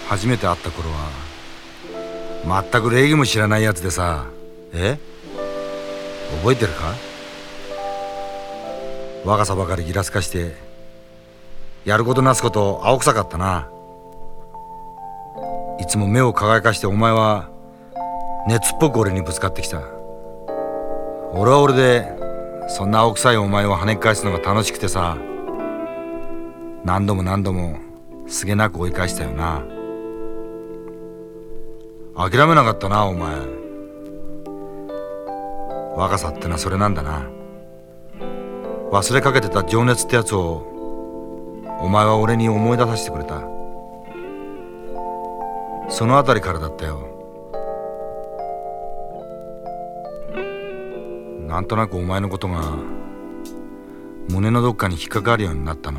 初めて会った頃は全く礼儀も知らないやつでさ。覚えてるか？若さばかりギラつかして、やることなすこと青臭かったな。いつも目を輝かしてお前は熱っぽく俺にぶつかってきた。俺は俺でそんな青臭いお前を跳ね返すのが楽しくてさ、何度も何度もすげなく追い返したよな。諦めなかったなお前。若さってのはそれなんだな。忘れかけてた情熱ってやつをお前は俺に思い出させてくれた。そのあたりからだったよ。なんとなくお前のことが胸のどっかに引っかかるようになったの。